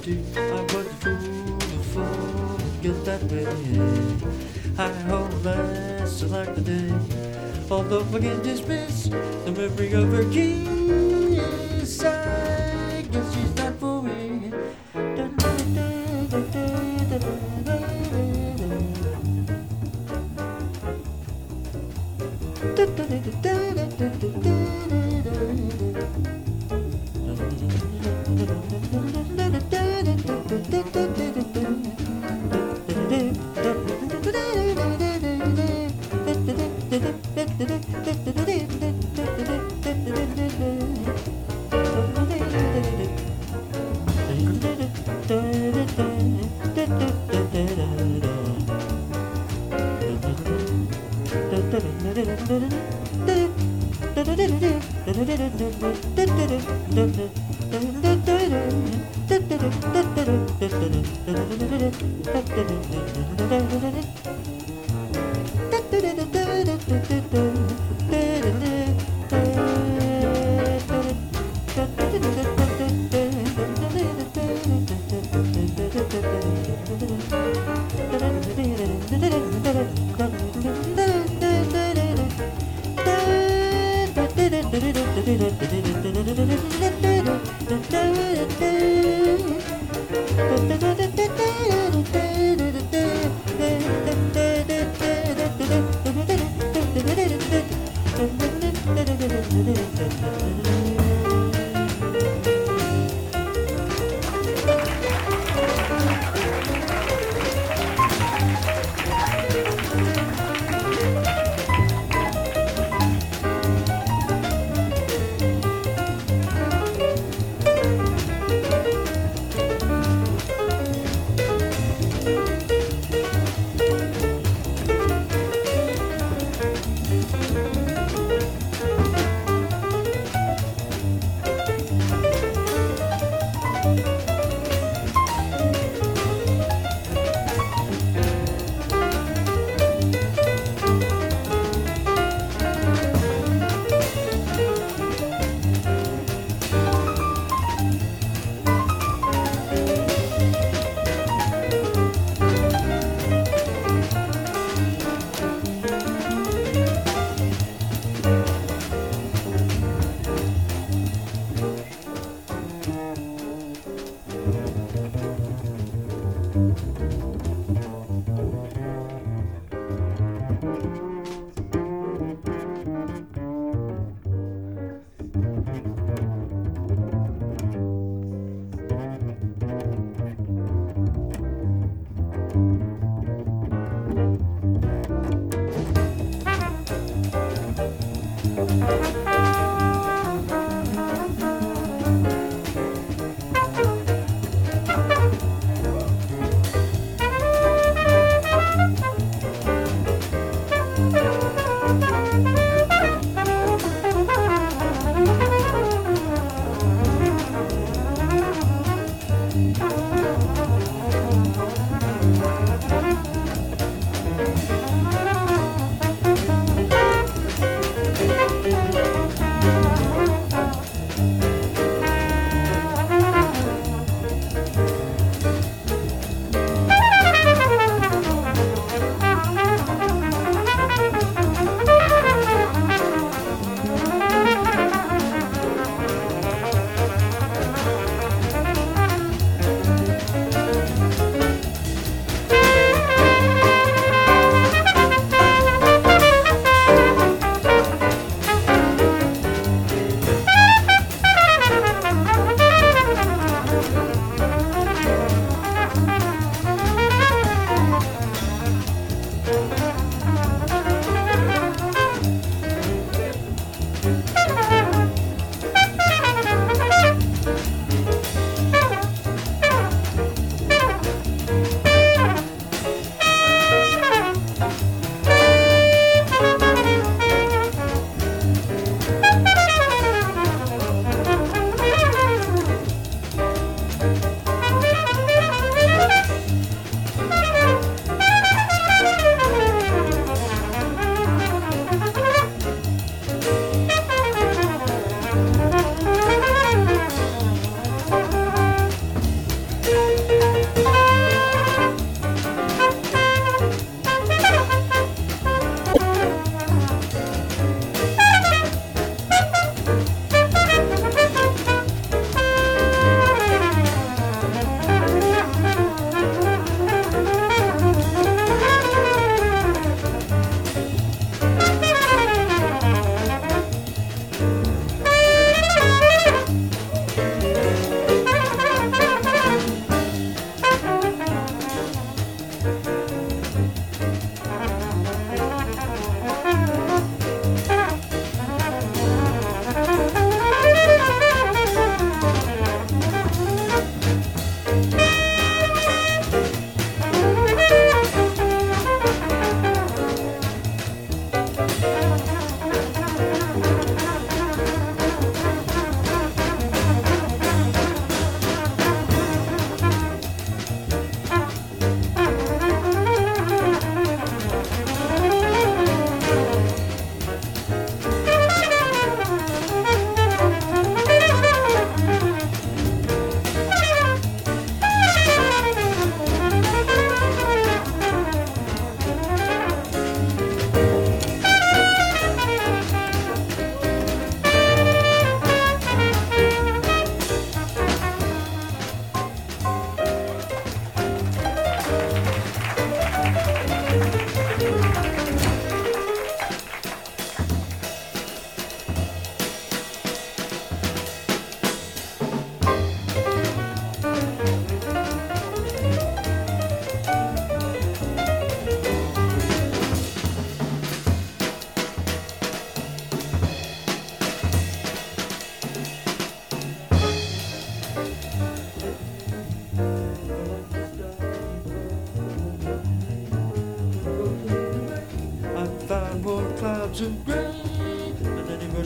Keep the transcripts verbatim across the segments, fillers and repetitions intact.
I was a fool to forget that way. I hold last like the day, although I can dismiss the memory of her kiss. I guess she's not for me.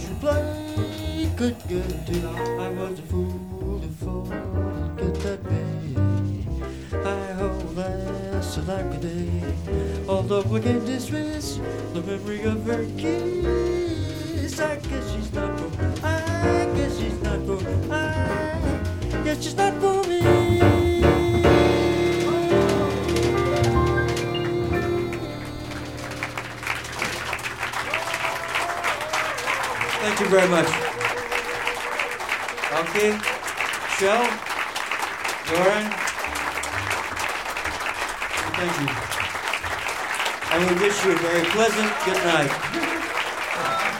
she played good, good too. I was a fool to forget that way. I hold last like a day, although I can't dismiss the memory of her kiss. I guess she's not for, I guess she's not for, I guess she's not for me. Thank you very much. Okay, Shel, Lauren, thank you. And we wish you a very pleasant good night.